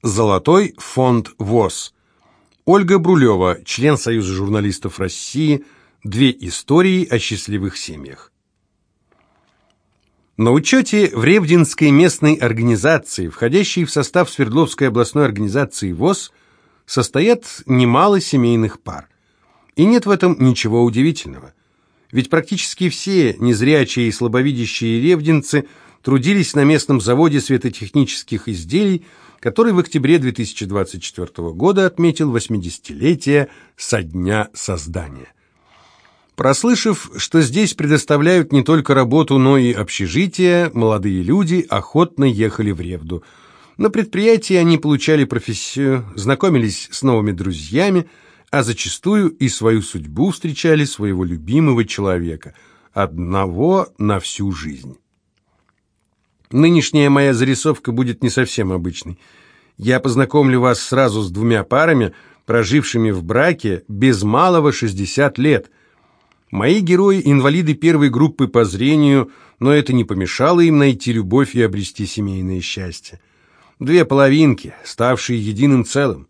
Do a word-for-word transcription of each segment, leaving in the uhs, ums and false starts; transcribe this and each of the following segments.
Золотой фонд ВОС. Ольга Брулева, член Союза журналистов России. Две истории о счастливых семьях. На учете в Ревдинской местной организации, входящей в состав Свердловской областной организации ВОС, состоят немало семейных пар. И нет в этом ничего удивительного. Ведь практически все незрячие и слабовидящие ревдинцы трудились на местном заводе светотехнических изделий, который в октябре две тысячи двадцать четвёртого года отметил восьмидесятилетие со дня создания. Прослышав, что здесь предоставляют не только работу, но и общежитие, молодые люди охотно ехали в Ревду. На предприятии они получали профессию, знакомились с новыми друзьями, а зачастую и свою судьбу встречали своего любимого человека, одного на всю жизнь. Нынешняя моя зарисовка будет не совсем обычной. Я познакомлю вас сразу с двумя парами, прожившими в браке без малого шестьдесят лет. Мои герои – инвалиды первой группы по зрению, но это не помешало им найти любовь и обрести семейное счастье. Две половинки, ставшие единым целым.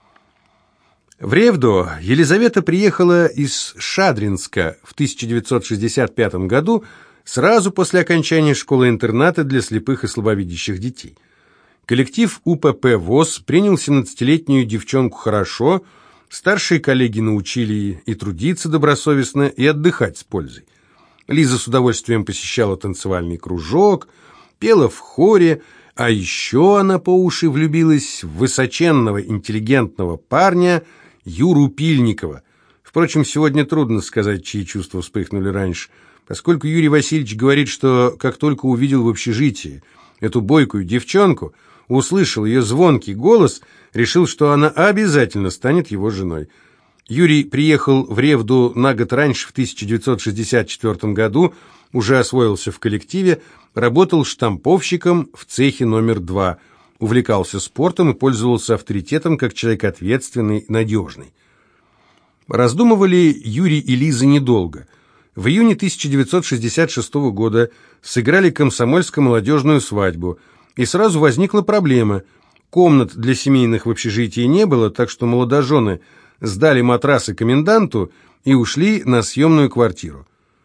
В Ревду Елизавета приехала из Шадринска в тысяча девятьсот шестьдесят пятом году, сразу после окончания школы-интерната для слепых и слабовидящих детей. Коллектив УПП ВОС принял семнадцатилетнюю девчонку хорошо, старшие коллеги научили и трудиться добросовестно, и отдыхать с пользой. Лиза с удовольствием посещала танцевальный кружок, пела в хоре, а еще она по уши влюбилась в высоченного интеллигентного парня Юру Пильникова. Впрочем, сегодня трудно сказать, чьи чувства вспыхнули раньше, поскольку Юрий Васильевич говорит, что как только увидел в общежитии эту бойкую девчонку, услышал ее звонкий голос, решил, что она обязательно станет его женой. Юрий приехал в Ревду на год раньше, в тысяча девятьсот шестьдесят четвёртом году, уже освоился в коллективе, работал штамповщиком в цехе номер два, увлекался спортом и пользовался авторитетом как человек ответственный, надежный. Раздумывали Юрий и Лиза недолго. В июне тысяча девятьсот шестьдесят шестого года сыграли комсомольско-молодежную свадьбу, и сразу возникла проблема. Комнат для семейных в общежитии не было, так что молодожены сдали матрасы коменданту и ушли на съемную квартиру.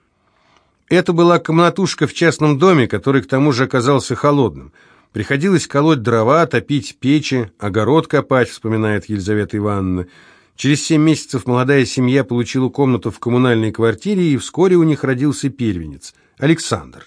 Это была комнатушка в частном доме, который к тому же оказался холодным. Приходилось колоть дрова, топить печи, огород копать, вспоминает Елизавета Ивановна. Через семь месяцев молодая семья получила комнату в коммунальной квартире, и вскоре у них родился первенец, Александр.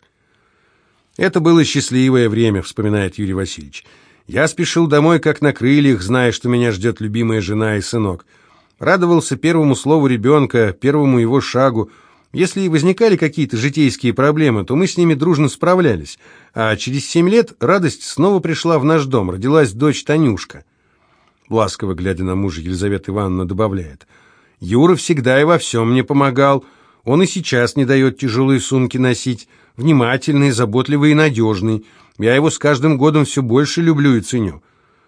«Это было счастливое время», — вспоминает Юрий Васильевич. «Я спешил домой, как на крыльях, зная, что меня ждет любимая жена и сынок. Радовался первому слову ребенка, первому его шагу. Если и возникали какие-то житейские проблемы, то мы с ними дружно справлялись. А через семь лет радость снова пришла в наш дом, родилась дочь Танюшка». Ласково глядя на мужа, Елизавета Ивановна добавляет: «Юра всегда и во всем мне помогал. Он и сейчас не дает тяжелые сумки носить. Внимательный, заботливый и надежный. Я его с каждым годом все больше люблю и ценю».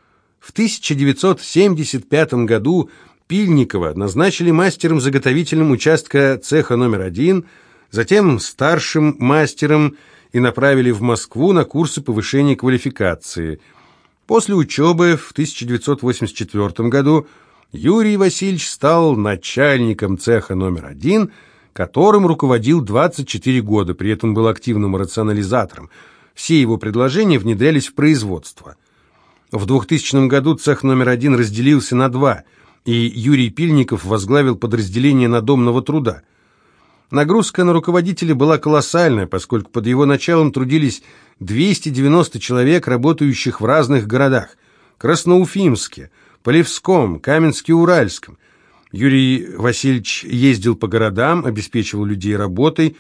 В тысяча девятьсот семьдесят пятом году Пильникова назначили мастером-заготовителем участка цеха номер один, затем старшим мастером и направили в Москву на курсы повышения квалификации. После учебы в тысяча девятьсот восемьдесят четвёртом году Юрий Васильевич стал начальником цеха номер один, которым руководил двадцать четыре года, при этом был активным рационализатором. Все его предложения внедрялись в производство. В двухтысячном году цех номер один разделился на два, и Юрий Пильников возглавил подразделение надомного труда. Нагрузка на руководителя была колоссальная, поскольку под его началом трудились двести девяносто человек, работающих в разных городах – Красноуфимске, Полевском, Каменске-Уральском. Юрий Васильевич ездил по городам, обеспечивал людей работой.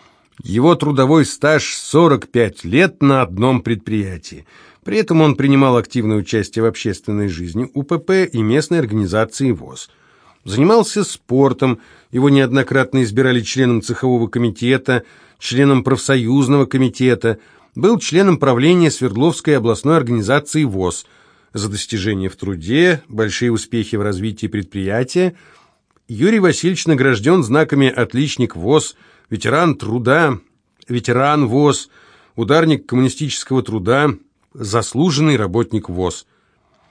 Его трудовой стаж сорок пять лет на одном предприятии. При этом он принимал активное участие в общественной жизни УПП и местной организации ВОС. Занимался спортом, его неоднократно избирали членом цехового комитета, членом профсоюзного комитета, был членом правления Свердловской областной организации ВОС. За достижения в труде, большие успехи в развитии предприятия Юрий Васильевич награжден знаками «Отличник ВОС», «Ветеран труда», «Ветеран ВОС», «Ударник коммунистического труда», «Заслуженный работник ВОС».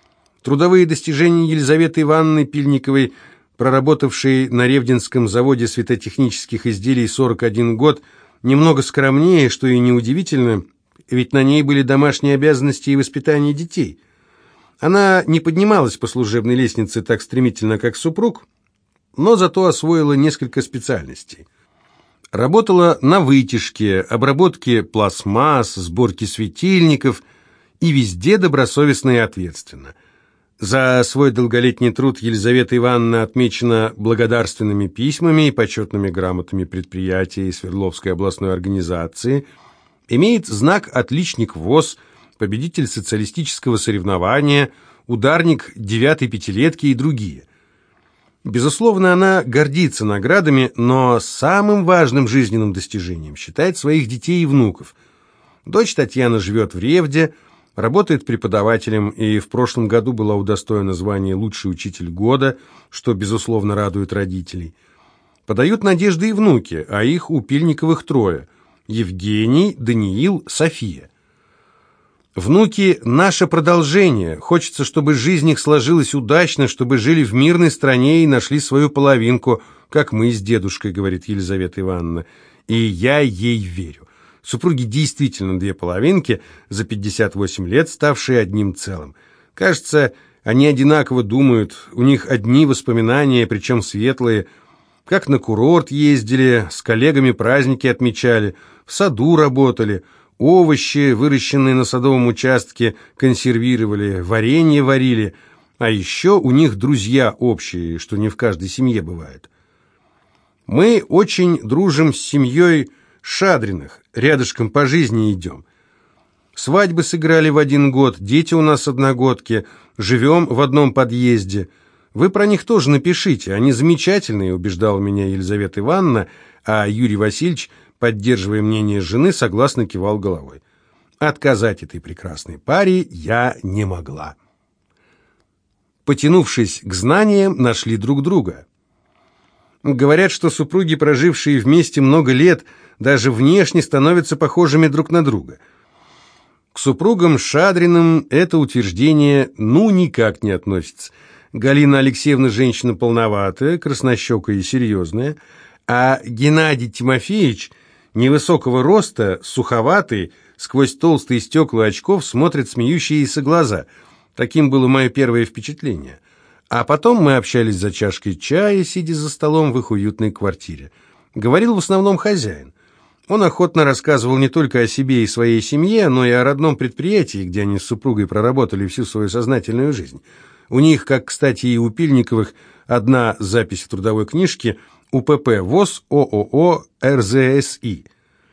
Трудовые достижения Елизаветы Ивановны Пильниковой, проработавшей на Ревдинском заводе светотехнических изделий сорок один год, немного скромнее, что и неудивительно, ведь на ней были домашние обязанности и воспитание детей. Она не поднималась по служебной лестнице так стремительно, как супруг, но зато освоила несколько специальностей. Работала на вытяжке, обработке пластмасс, сборке светильников и везде добросовестно и ответственно. За свой долголетний труд Елизавета Ивановна отмечена благодарственными письмами и почетными грамотами предприятий Свердловской областной организации, имеет знак «Отличник ВОС», победитель социалистического соревнования, ударник девятой пятилетки и другие. Безусловно, она гордится наградами, но самым важным жизненным достижением считает своих детей и внуков. Дочь Татьяна живет в Ревде, работает преподавателем и в прошлом году была удостоена звания «Лучший учитель года», что, безусловно, радует родителей. Подают надежды и внуки, а их у Пильниковых трое – Евгений, Даниил, София. Внуки – наше продолжение. Хочется, чтобы жизнь их сложилась удачно, чтобы жили в мирной стране и нашли свою половинку, как мы с дедушкой, говорит Елизавета Ивановна. И я ей верю. Супруги действительно две половинки, за пятьдесят восемь лет ставшие одним целым. Кажется, они одинаково думают, у них одни воспоминания, причем светлые. Как на курорт ездили, с коллегами праздники отмечали, в саду работали, овощи, выращенные на садовом участке, консервировали, варенье варили. А еще у них друзья общие, что не в каждой семье бывает. Мы очень дружим с семьей Шадриных, рядышком по жизни идем. Свадьбы сыграли в один год, дети у нас одногодки, живем в одном подъезде. Вы про них тоже напишите, они замечательные, убеждала меня Елизавета Ивановна, а Юрий Васильевич, поддерживая мнение жены, согласно кивал головой. Отказать этой прекрасной паре я не могла. Потянувшись к знаниям, нашли друг друга. Говорят, что супруги, прожившие вместе много лет, даже внешне становятся похожими друг на друга. К супругам Шадриным это утверждение ну никак не относится. Галина Алексеевна женщина полноватая, краснощекая и серьезная, а Геннадий Тимофеевич невысокого роста, суховатый, сквозь толстые стекла очков смотрят смеющиеся глаза. Таким было мое первое впечатление. А потом мы общались за чашкой чая, сидя за столом в их уютной квартире. Говорил в основном хозяин. Он охотно рассказывал не только о себе и своей семье, но и о родном предприятии, где они с супругой проработали всю свою сознательную жизнь. У них, как, кстати, и у Пильниковых, одна запись в трудовой книжке УПП ВОС ООО РЗСИ.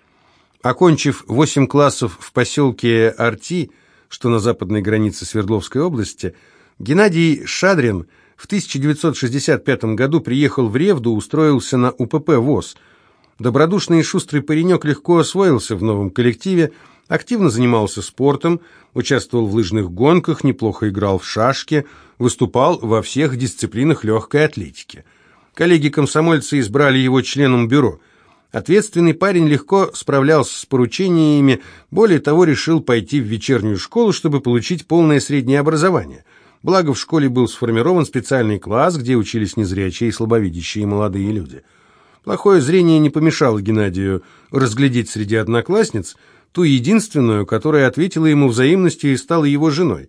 Окончив восемь классов в поселке Арти, что на западной границе Свердловской области, Геннадий Шадрин в тысяча девятьсот шестьдесят пятом году приехал в Ревду, устроился на УПП ВОС. Добродушный и шустрый паренек легко освоился в новом коллективе, активно занимался спортом, участвовал в лыжных гонках, неплохо играл в шашки, выступал во всех дисциплинах легкой атлетики. Коллеги-комсомольцы избрали его членом бюро. Ответственный парень легко справлялся с поручениями, более того, решил пойти в вечернюю школу, чтобы получить полное среднее образование. Благо, в школе был сформирован специальный класс, где учились незрячие и слабовидящие молодые люди. Плохое зрение не помешало Геннадию разглядеть среди одноклассниц ту единственную, которая ответила ему взаимностью и стала его женой.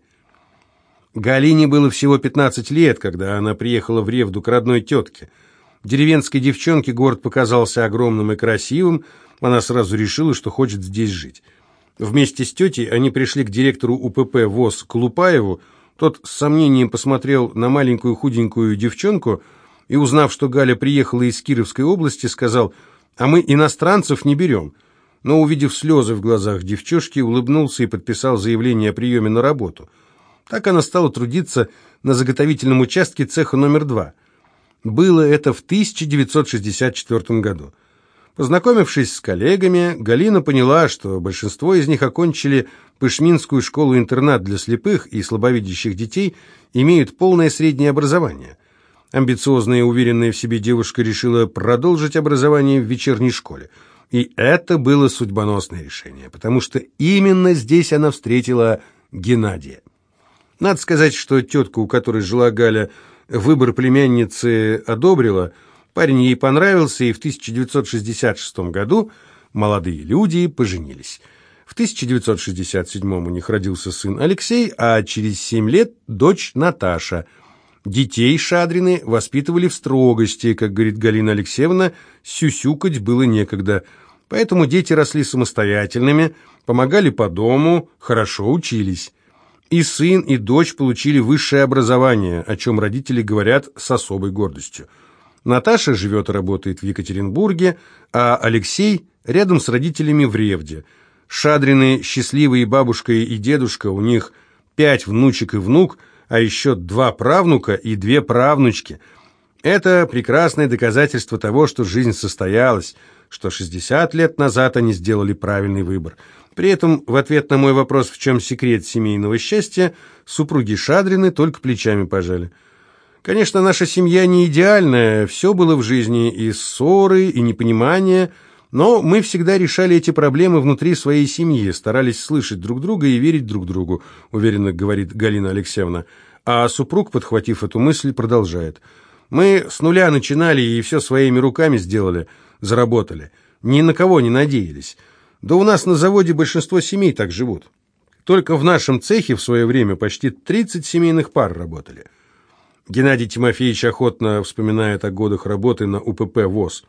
Галине было всего пятнадцать лет, когда она приехала в Ревду к родной тетке. Деревенской девчонке город показался огромным и красивым, она сразу решила, что хочет здесь жить. Вместе с тетей они пришли к директору УПП ВОС Колупаеву, тот с сомнением посмотрел на маленькую худенькую девчонку и, узнав, что Галя приехала из Кировской области, сказал: «А мы иностранцев не берем». Но, увидев слезы в глазах девчушки, улыбнулся и подписал заявление о приеме на работу. Так она стала трудиться на заготовительном участке цеха номер два. Было это в тысяча девятьсот шестьдесят четвёртом году. Познакомившись с коллегами, Галина поняла, что большинство из них окончили Пышминскую школу-интернат для слепых и слабовидящих детей, имеют полное среднее образование. Амбициозная и уверенная в себе девушка решила продолжить образование в вечерней школе. И это было судьбоносное решение, потому что именно здесь она встретила Геннадия. Надо сказать, что тетка, у которой жила Галя, выбор племянницы одобрила, парень ей понравился, и в тысяча девятьсот шестьдесят шестом году молодые люди поженились. В тысяча девятьсот шестьдесят седьмом у них родился сын Алексей, а через семь лет дочь Наташа. Детей Шадрины воспитывали в строгости, как говорит Галина Алексеевна, сюсюкать было некогда, поэтому дети росли самостоятельными, помогали по дому, хорошо учились. И сын, и дочь получили высшее образование, о чем родители говорят с особой гордостью. Наташа живет и работает в Екатеринбурге, а Алексей рядом с родителями в Ревде. Шадрины счастливые бабушка и дедушка, у них пять внучек и внук, а еще два правнука и две правнучки. Это прекрасное доказательство того, что жизнь состоялась, что шестьдесят лет назад они сделали правильный выбор. При этом, в ответ на мой вопрос, в чем секрет семейного счастья, супруги Шадрины только плечами пожали. Конечно, наша семья не идеальная, все было в жизни, и ссоры, и непонимание, но мы всегда решали эти проблемы внутри своей семьи, старались слышать друг друга и верить друг другу, уверенно говорит Галина Алексеевна. А супруг, подхватив эту мысль, продолжает. Мы с нуля начинали и все своими руками сделали, заработали, ни на кого не надеялись. Да у нас на заводе большинство семей так живут. Только в нашем цехе в свое время почти тридцать семейных пар работали. Геннадий Тимофеевич охотно вспоминает о годах работы на У П П ВОЗ.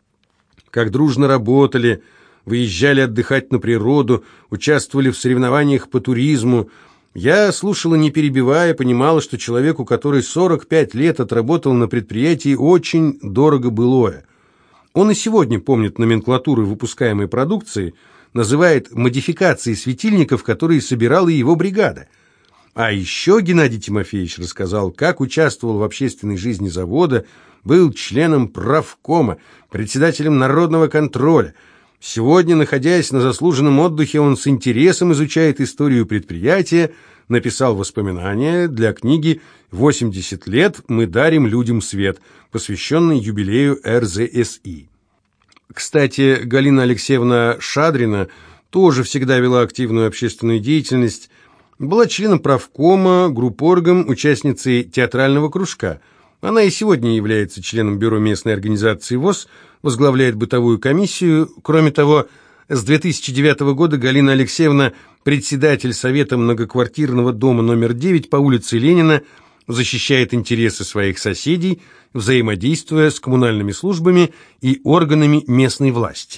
Как дружно работали, выезжали отдыхать на природу, участвовали в соревнованиях по туризму. Я слушала, не перебивая, понимала, что человеку, который сорок пять лет отработал на предприятии, очень дорого былое. Он и сегодня помнит номенклатуры выпускаемой продукции, называет модификации светильников, которые собирала его бригада. А еще Геннадий Тимофеевич рассказал, как участвовал в общественной жизни завода, был членом правкома, председателем народного контроля. Сегодня, находясь на заслуженном отдыхе, он с интересом изучает историю предприятия, написал воспоминания для книги «восемьдесят лет мы дарим людям свет», посвященной юбилею Р З С И. Кстати, Галина Алексеевна Шадрина тоже всегда вела активную общественную деятельность, была членом правкома, группоргом, участницей театрального кружка. Она и сегодня является членом бюро местной организации ВОЗ, возглавляет бытовую комиссию. Кроме того, с две тысячи девятого года Галина Алексеевна председатель Совета многоквартирного дома номер девять по улице Ленина, защищает интересы своих соседей, взаимодействуя с коммунальными службами и органами местной власти.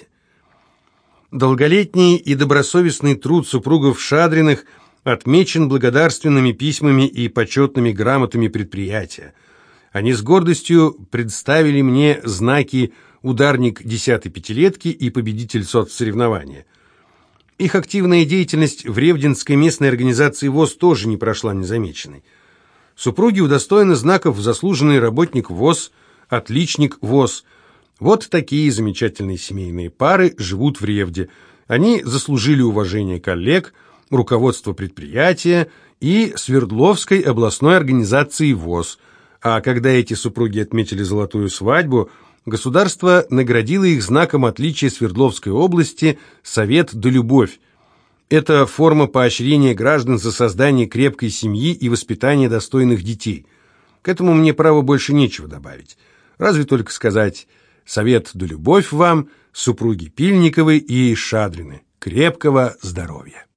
Долголетний и добросовестный труд супругов Шадриных отмечен благодарственными письмами и почетными грамотами предприятия. Они с гордостью представили мне знаки «Ударник десятой пятилетки» и «Победитель соцсоревнования». Их активная деятельность в Ревдинской местной организации ВОЗ тоже не прошла незамеченной. Супруги удостоены знаков «Заслуженный работник ВОЗ», «Отличник ВОЗ». Вот такие замечательные семейные пары живут в Ревде. Они заслужили уважение коллег, руководства предприятия и Свердловской областной организации ВОЗ. А когда эти супруги отметили золотую свадьбу, государство наградило их знаком отличия Свердловской области «Совет да любовь». Это форма поощрения граждан за создание крепкой семьи и воспитание достойных детей. К этому мне, право, больше нечего добавить. Разве только сказать «Совет да любовь вам, супруги Пильниковы и Шадрины. Крепкого здоровья».